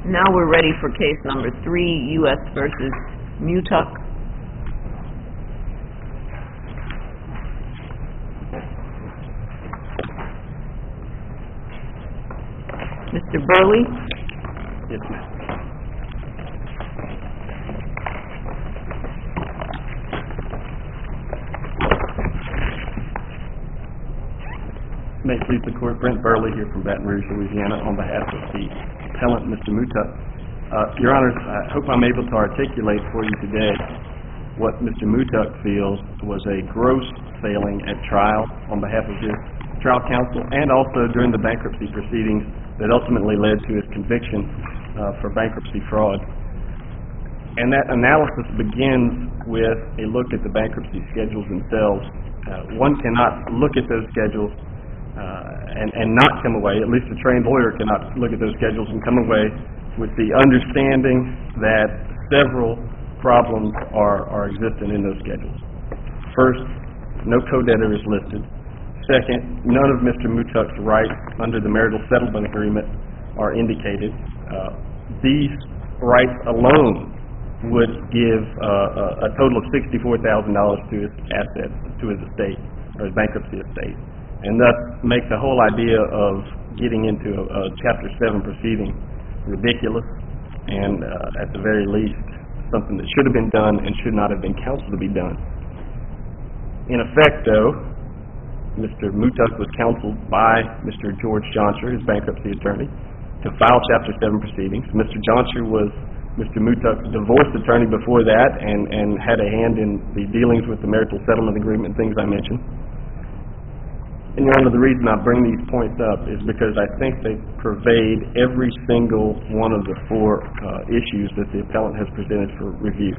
Now we're ready for case number 3, U.S. versus Mutuck. Mr. Burley? Yes, ma'am. May it please the Court, Brent Burley here from Baton Rouge, Louisiana, on behalf of the appellant, Mr. Mutuck. Your Honors, I hope I'm able to articulate for you today what Mr. Mutuck feels was a gross failing at trial on behalf of his trial counsel and also during the bankruptcy proceedings that ultimately led to his conviction for bankruptcy fraud. And that analysis begins with a look at the bankruptcy schedules themselves. One cannot look at those schedules and not come away, at least a trained lawyer cannot look at those schedules and come away with the understanding that several problems are existent in those schedules. First, no co-debtor is listed. Second, none of Mr. Mutuck's rights under the marital settlement agreement are indicated. These rights alone would give a total of $64,000 to his assets, to his estate, or his bankruptcy estate, and thus make the whole idea of getting into a Chapter 7 proceeding ridiculous and, at the very least, something that should have been done and should not have been counseled to be done. In effect, though, Mr. Mutuck was counseled by Mr. George Johnsher, his bankruptcy attorney, to file Chapter 7 proceedings. Mr. Johnsher was Mr. Mutuck's divorce attorney before that and had a hand in the dealings with the marital settlement agreement, things I mentioned. And, Your Honor, the reason I bring these points up is because I think they pervade every single one of the 4 issues that the appellant has presented for review.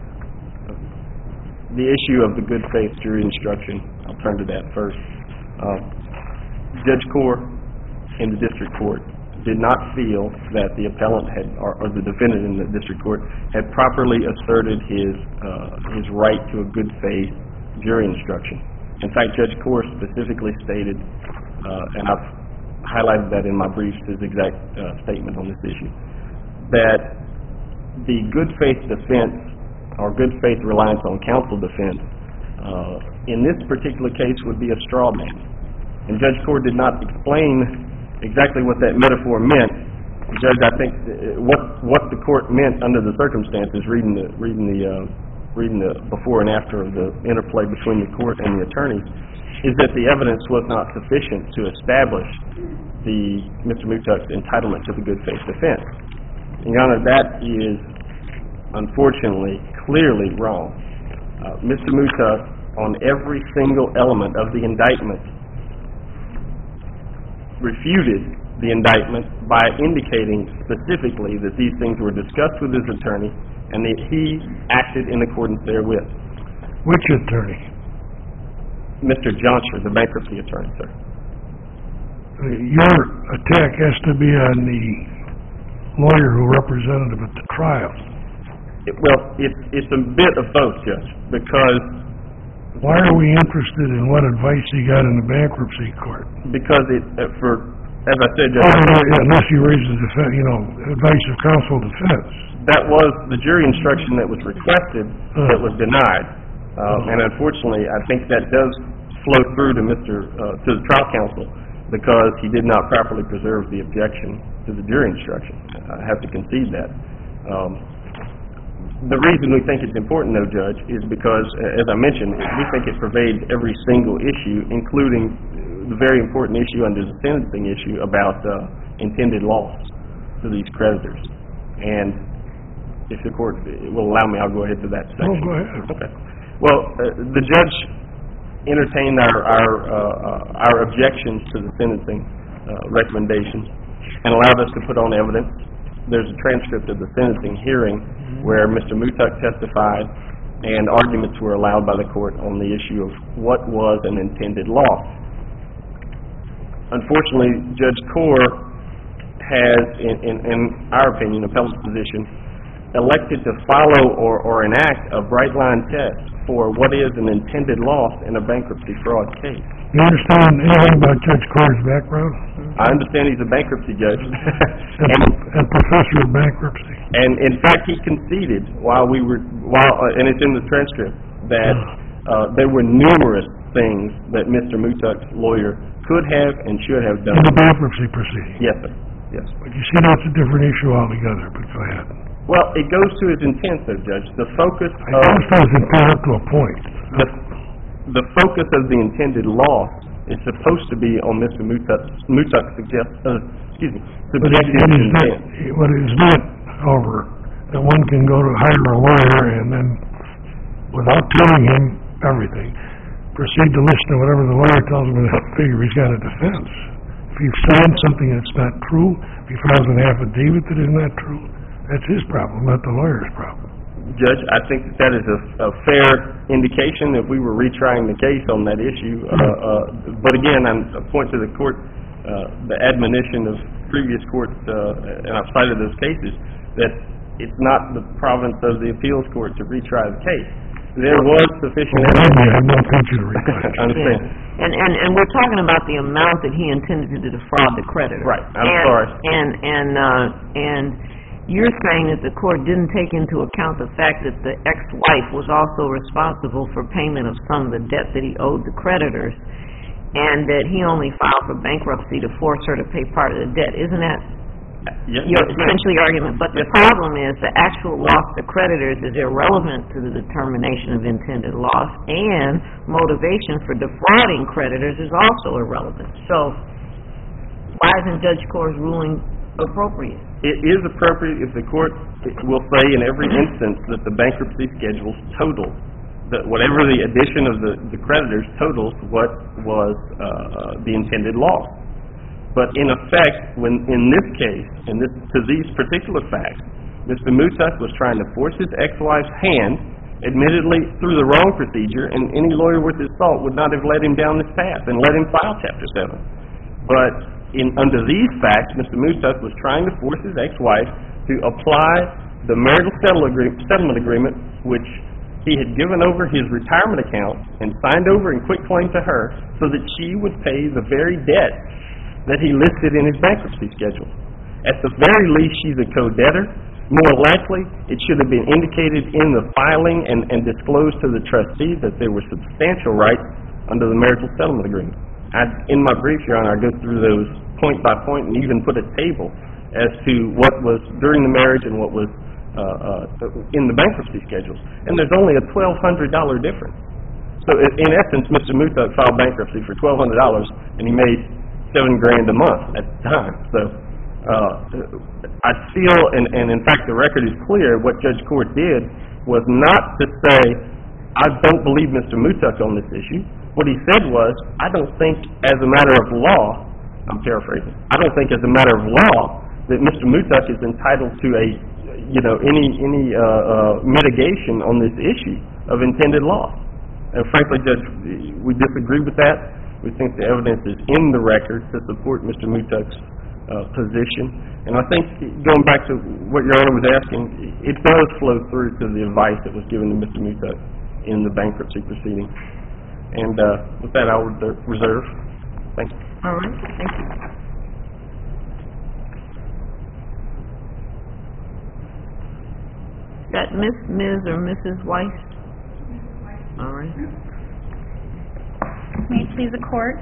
The issue of the good faith jury instruction, I'll turn to that first. Judge Core in the district court did not feel that the appellant had, or the defendant in the district court, had properly asserted his right to a good faith jury instruction. In fact, Judge Core specifically stated, and I've highlighted that in my briefs, his exact statement on this issue, that the good faith defense, or good faith reliance on counsel defense, in this particular case would be a straw man. And Judge Core did not explain exactly what that metaphor meant. Judge, I think what the court meant under the circumstances, reading the before and after of the interplay between the court and the attorneys, is that the evidence was not sufficient to establish Mr. Mutuck's entitlement to the good faith defense. And, Your Honor, that is unfortunately clearly wrong. Mr. Mutuck, on every single element of the indictment, refuted the indictment by indicating specifically that these things were discussed with his attorney and that he acted in accordance therewith. Which attorney? Mr. Johnsher, the bankruptcy attorney, sir. Your attack has to be on the lawyer who represented him at the trial. It's a bit of both, Judge, because... Why are we interested in what advice he got in the bankruptcy court? Because as I said, Judge... unless you raise the advice of counsel defense. That was the jury instruction that was requested that was denied. And unfortunately, I think that does flow through to the trial counsel because he did not properly preserve the objection to the jury instruction. I have to concede that. The reason we think it's important, though, Judge, is because, as I mentioned, we think it pervades every single issue, including the very important issue under the sentencing issue about intended loss to these creditors. And if the court will allow me, I'll go ahead to that section. Oh, go ahead. Okay. Well, the judge entertained our objections to the sentencing recommendations and allowed us to put on evidence. There's a transcript of the sentencing hearing where Mr. Mutuck testified and arguments were allowed by the court on the issue of what was an intended loss. Unfortunately, Judge Core has, in our opinion, appellant's position, elected to follow or enact a bright-line test for what is an intended loss in a bankruptcy fraud case. You understand anything about Judge Core's background? I understand he's a bankruptcy judge. And professor of bankruptcy. And in fact, he conceded and it's in the transcript, that there were numerous things that Mr. Mutuck's lawyer could have and should have done. In the bankruptcy proceeding. Yes, sir. Yes. But you see, that's a different issue altogether, but go ahead. Well, it goes to his intent, though, Judge. The focus I understand it's important up to a point. the focus of the intended loss is supposed to be on Mr. Mutuck's subjective intent. But it is not, however, that one can go to hire a lawyer and then, without telling him everything, proceed to listen to whatever the lawyer tells him and figure he's got a defense. If he finds something that's not true, if he files an affidavit that is not true, that's his problem, not the lawyer's problem. Judge, I think that is a fair indication that we were retrying the case on that issue. But again, I point to the court, the admonition of previous courts, and I've cited those cases, that it's not the province of the appeals court to retry the case. There was sufficient evidence. I don't want you to retry it. I understand. And we're talking about the amount that he intended to defraud the creditor. Right. I'm sorry. And you're saying that the court didn't take into account the fact that the ex-wife was also responsible for payment of some of the debt that he owed the creditors, and that he only filed for bankruptcy to force her to pay part of the debt. Isn't that your essentially argument? But the problem is the actual loss to creditors is irrelevant to the determination of intended loss, and motivation for defrauding creditors is also irrelevant. So why isn't Judge Korr's ruling appropriate? It is appropriate if the court will say in every instance that the bankruptcy schedules total, that whatever the addition of the creditors totals what was the intended loss. But in effect, when in this case, to these particular facts, Mr. Mutuck was trying to force his ex-wife's hand, admittedly through the wrong procedure, and any lawyer with his salt would not have led him down this path and let him file Chapter 7. But under these facts, Mr. Mutuck was trying to force his ex-wife to apply the marital settlement agreement, which he had given over his retirement account and signed over in quitclaim to her, so that she would pay the very debt that he listed in his bankruptcy schedule. At the very least, she's a co-debtor. More likely, it should have been indicated in the filing and disclosed to the trustee that there were substantial rights under the marital settlement agreement. In my brief, Your Honor, I go through those point by point and even put a table as to what was during the marriage and what was in the bankruptcy schedules. And there's only a $1,200 difference. So in essence, Mr. Mutuck filed bankruptcy for $1,200 and he made $7,000 a month at the time. So I feel, and in fact the record is clear, what Judge Korr did was not to say, I don't believe Mr. Mutuck on this issue. What he said was, I don't think as a matter of law, I'm paraphrasing, I don't think as a matter of law that Mr. Mutuck is entitled to any mitigation on this issue of intended loss. And frankly, Judge, we disagree with that. We think the evidence is in the record to support Mr. Mutuck's position. And I think, going back to what Your Honor was asking, it does flow through to the advice that was given to Mr. Mutuck in the bankruptcy proceeding. And with that, I would reserve. Thank you. All right. Thank you. Is that Ms. or Mrs. Weiss? All right. May it please the Court.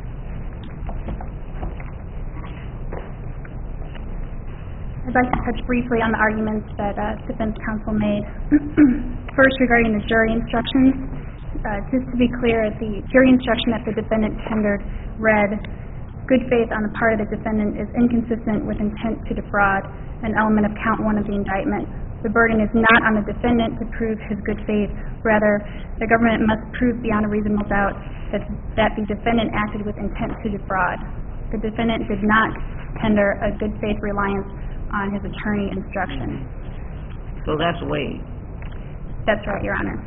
I'd like to touch briefly on the arguments that defense counsel made. First, regarding the jury instructions. Just to be clear, the jury instruction that the defendant tendered read, good faith on the part of the defendant is inconsistent with intent to defraud, an element of count 1 of the indictment. The burden is not on the defendant to prove his good faith. Rather, the government must prove beyond a reasonable doubt that the defendant acted with intent to defraud. The defendant did not tender a good faith reliance on his attorney instruction. So that's waived. That's right, Your Honor.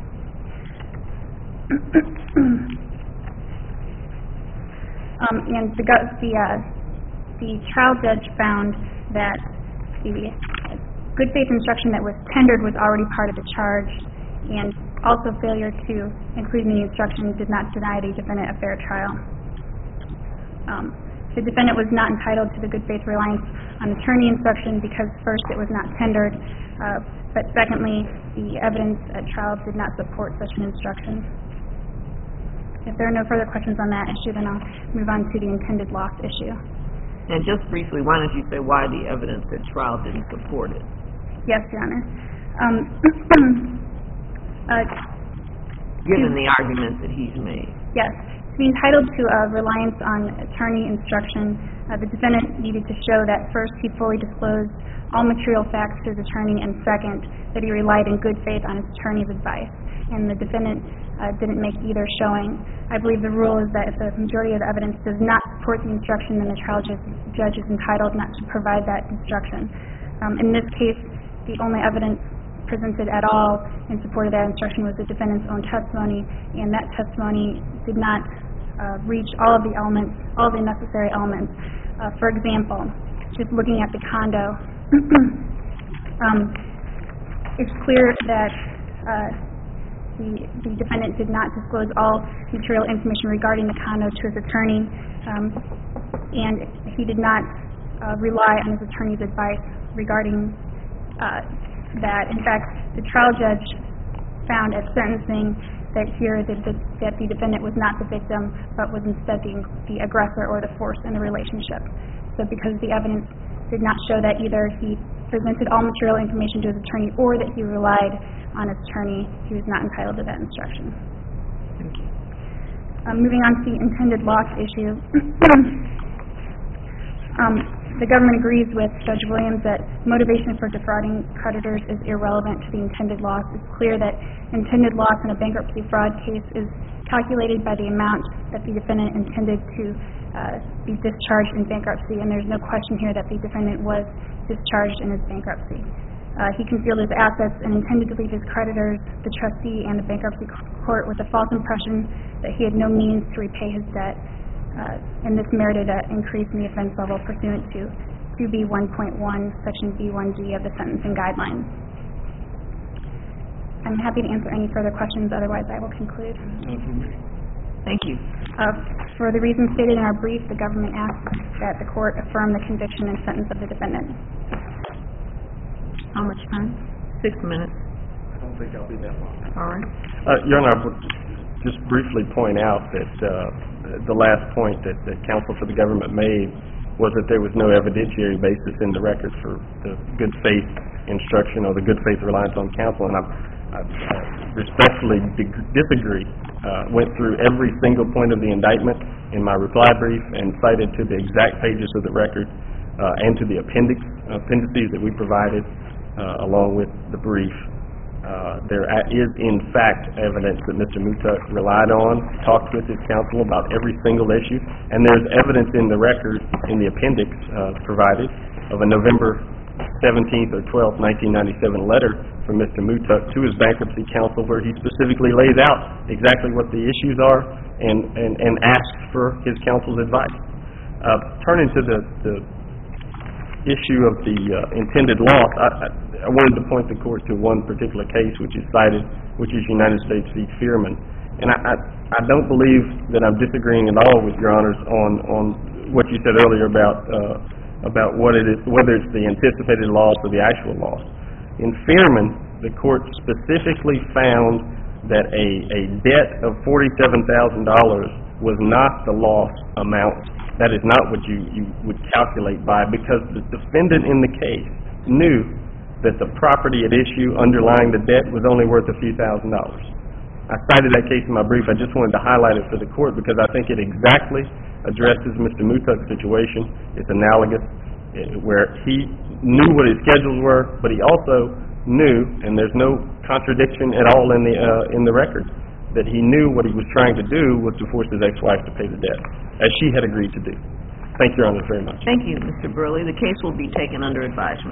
And the trial judge found that the good faith instruction that was tendered was already part of the charge, and also failure to include in the instruction did not deny the defendant a fair trial. The defendant was not entitled to the good faith reliance on attorney instruction because first it was not tendered, but secondly, the evidence at trial did not support such an instruction. If there are no further questions on that issue, then I'll move on to the intended loss issue. And just briefly, why don't you say why the evidence at trial didn't support it? Yes, Your Honor. Given the arguments that he's made. Yes. To be entitled to reliance on attorney instruction, the defendant needed to show that first he fully disclosed all material facts to his attorney, and second, that he relied in good faith on his attorney's advice. And the defendant didn't make either showing. I believe the rule is that if the majority of the evidence does not support the instruction, then the trial judge is entitled not to provide that instruction. In this case, the only evidence presented at all in support of that instruction was the defendant's own testimony, and that testimony did not reach all of the elements, all of the necessary elements. For example, just looking at the condo, it's clear that the defendant did not disclose all material information regarding the condo to his attorney, and he did not rely on his attorney's advice regarding that. In fact, the trial judge found at sentencing that that the defendant was not the victim, but was instead the aggressor or the force in the relationship. So because the evidence did not show that either he presented all material information to his attorney or that he relied on his attorney, he was not entitled to that instruction. Moving on to the intended loss issue. The government agrees with Judge Williams that motivation for defrauding creditors is irrelevant to the intended loss. It's clear that intended loss in a bankruptcy fraud case is calculated by the amount that the defendant intended to be discharged in bankruptcy, and there's no question here that the defendant was discharged in his bankruptcy. He concealed his assets and intended to leave his creditors, the trustee, and the bankruptcy court with a false impression that he had no means to repay his debt. And this merited an increase in the offense level pursuant to 2B1.1, Section B1G of the Sentencing Guidelines. I'm happy to answer any further questions, otherwise I will conclude. Thank you. For the reasons stated in our brief, the government asks that the court affirm the conviction and sentence of the defendant. How much time? 6 minutes. I don't think I'll be that long. All right. Your Honor, I would just briefly point out that the last point that the counsel for the government made was that there was no evidentiary basis in the record for the good faith instruction or the good faith reliance on counsel, and I respectfully disagree. Went through every single point of the indictment in my reply brief and cited to the exact pages of the record and to the appendices that we provided along with the brief. There is, in fact, evidence that Mr. Mutuk relied on, talked with his counsel about every single issue, and there's evidence in the record, in the appendix provided, of a November 17th or 12th, 1997 letter from Mr. Mutuk to his bankruptcy counsel where he specifically lays out exactly what the issues are and asks for his counsel's advice. Turning to the issue of the intended loss, I wanted to point the court to one particular case which is cited, which is United States v. Fearman. And I don't believe that I'm disagreeing at all with Your Honors on what you said earlier about what it is, whether it's the anticipated loss or the actual loss. In Fearman, the court specifically found that a debt of $47,000 was not the loss amount. That is not what you would calculate by, because the defendant in the case knew that the property at issue underlying the debt was only worth a few $1,000s. I cited that case in my brief. I just wanted to highlight it for the court because I think it exactly addresses Mr. Mutuk's situation. It's analogous, where he knew what his schedules were, but he also knew, and there's no contradiction at all in the record, that he knew what he was trying to do was to force his ex-wife to pay the debt, as she had agreed to do. Thank you, Your Honor, very much. Thank you, Mr. Burley. The case will be taken under advisement.